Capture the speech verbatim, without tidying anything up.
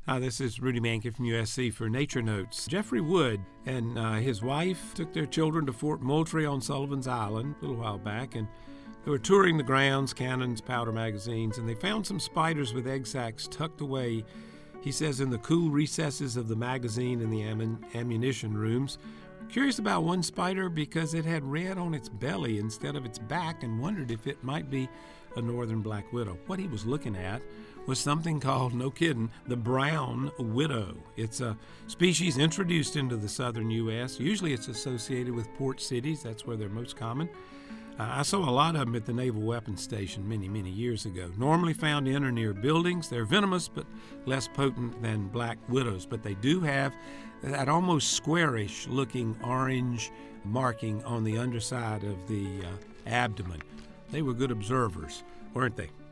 Hi, this is Rudy Mankin from U S C for Nature Notes. Jeffrey Wood and uh, his wife took their children to Fort Moultrie on Sullivan's Island a little while back, and they were touring the grounds, cannons, powder magazines, and they found some spiders with egg sacs tucked away, he says, in the cool recesses of the magazine and the am- ammunition rooms. Curious about one spider because it had red on its belly instead of its back, and wondered if it might be a northern black widow. What he was looking at was something called, no kidding, the brown widow. It's a species introduced into the southern U S Usually it's associated with port cities. That's where they're most common. Uh, I saw a lot of them at the Naval Weapons Station many, many years ago. Normally found in or near buildings. They're venomous but less potent than black widows, but they do have that almost squarish looking orange marking on the underside of the uh, abdomen. They were good observers, weren't they?